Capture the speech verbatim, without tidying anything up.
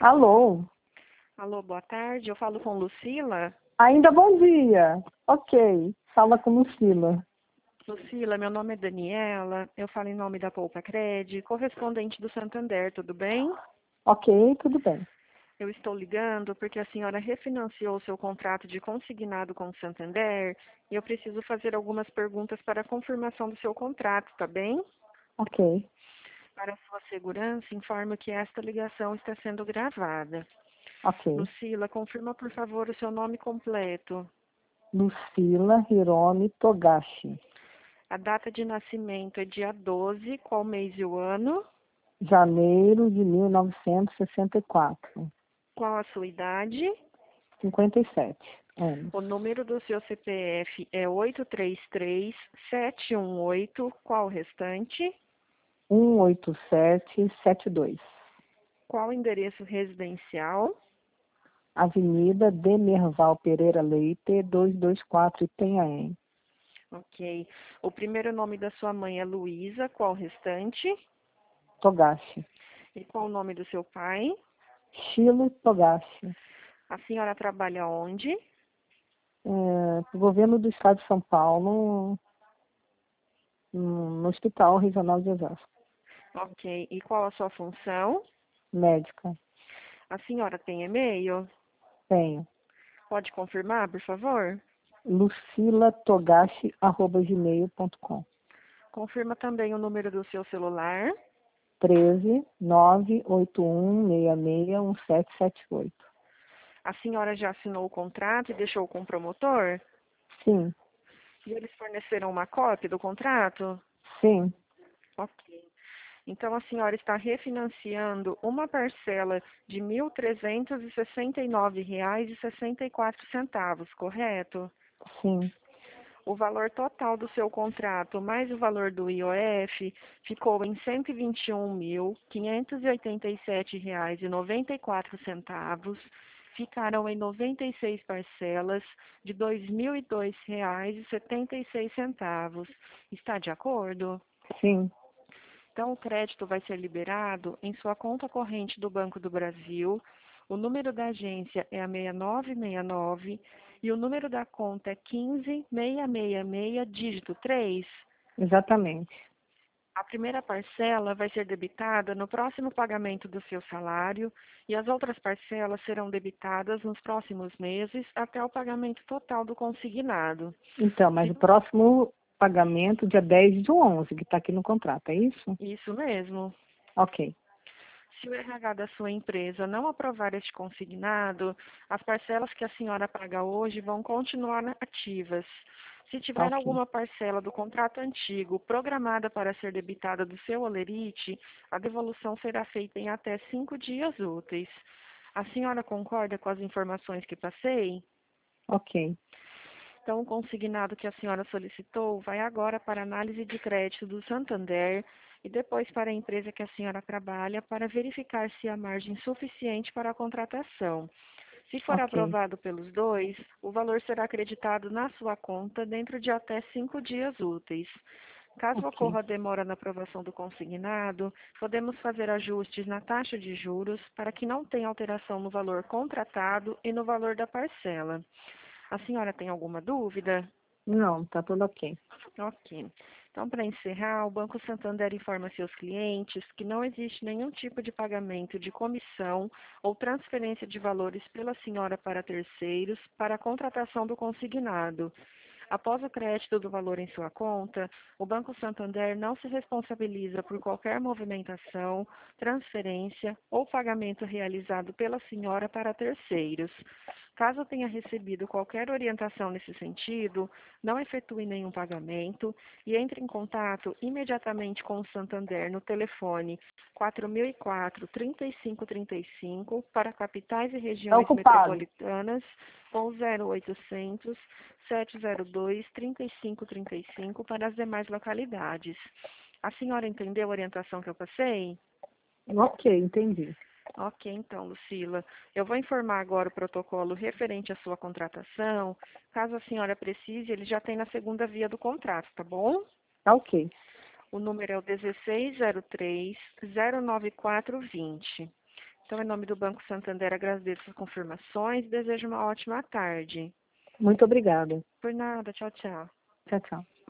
Alô? Alô, boa tarde. Eu falo com Lucila. Ainda bom dia. Ok, fala com Lucila. Lucila, meu nome é Daniela. Eu falo em nome da Poupa Cred, correspondente do Santander, tudo bem? Ok, tudo bem. Eu estou ligando porque a senhora refinanciou seu contrato de consignado com o Santander e eu preciso fazer algumas perguntas para a confirmação do seu contrato, tá bem? Ok, Para sua segurança, informo que esta ligação está sendo gravada. ok. Lucila, confirma por favor o seu nome completo. Lucila Hiromi Togashi. A data de nascimento é dia doze, qual mês e o ano? Janeiro de mil novecentos e sessenta e quatro. Qual a sua idade? cinquenta e sete anos. O número do seu C P F é oito três três, sete um oito, qual o restante? um oito sete sete dois. Qual o endereço residencial? Avenida Demerval Pereira Leite, duzentos e vinte e quatro, Itanhaém. Ok. O primeiro nome da sua mãe é Luísa, qual o restante? Togashi. E qual o nome do seu pai? Shilo Togashi. A senhora trabalha onde? É, governo do Estado de São Paulo, no no Hospital Regional de Osasco. Ok. E qual a sua função? Médica. A senhora tem e-mail? Tenho. Pode confirmar, por favor? lucilatogashi arroba gmail ponto com. Confirma também o número do seu celular. treze, nove oito um, seis seis, um sete sete oito. A senhora já assinou o contrato e deixou com o promotor? Sim, E eles forneceram uma cópia do contrato? sim. Ok. Então a senhora está refinanciando uma parcela de mil trezentos e sessenta e nove reais e sessenta e quatro centavos, correto? Sim. O valor total do seu contrato mais o valor do I O F ficou em cento e vinte e um mil, quinhentos e oitenta e sete reais e noventa e quatro centavos. Ficaram em noventa e seis parcelas de dois mil e dois reais e setenta e seis centavos. Está de acordo? Sim. Então, o crédito vai ser liberado em sua conta corrente do Banco do Brasil. O número da agência é a seis nove seis nove e o número da conta é quinze, seiscentos e sessenta e seis, dígito três. Exatamente. A primeira parcela vai ser debitada no próximo pagamento do seu salário e as outras parcelas serão debitadas nos próximos meses até o pagamento total do consignado. Então, mas Se- o próximo pagamento, dia dez de onze, que está aqui no contrato, é isso? Isso mesmo. Ok. Se o R H da sua empresa não aprovar este consignado, as parcelas que a senhora paga hoje vão continuar ativas. Se Tá tiver ok. alguma parcela do contrato antigo programada para ser debitada do seu holerite, a devolução será feita em até cinco dias úteis. A senhora concorda com as informações que passei? Ok. Então, o consignado que a senhora solicitou vai agora para análise de crédito do Santander e depois para a empresa que a senhora trabalha para verificar se há margem suficiente para a contratação. Se for Ok. aprovado pelos dois, o valor será acreditado na sua conta dentro de até cinco dias úteis. Caso Ok. ocorra demora na aprovação do consignado, podemos fazer ajustes na taxa de juros para que não tenha alteração no valor contratado e no valor da parcela. A senhora tem alguma dúvida? Não, tá tudo ok. Ok. Então, para encerrar, o Banco Santander informa seus clientes que não existe nenhum tipo de pagamento de comissão ou transferência de valores pela senhora para terceiros para a contratação do consignado. Após o crédito do valor em sua conta, o Banco Santander não se responsabiliza por qualquer movimentação, transferência ou pagamento realizado pela senhora para terceiros. Caso tenha recebido qualquer orientação nesse sentido, não efetue nenhum pagamento e entre em contato imediatamente com o Santander no telefone quatro mil e quatro, trinta e cinco trinta e cinco para capitais e Tá regiões ocupado. metropolitanas ou zero oitocentos, sete zero dois, trinta e cinco trinta e cinco para as demais localidades. A senhora entendeu a orientação que eu passei? Ok, entendi. Ok, então, Lucila, eu vou informar agora o protocolo referente à sua contratação. Caso a senhora precise, ele já tem na segunda via do contrato, tá bom? Tá ok. O número é o dezesseis zero três, zero nove quatro dois zero. Então, em nome do Banco Santander, agradeço as confirmações e desejo uma ótima tarde. Muito obrigada. Por nada. Tchau, tchau. Tchau, tchau.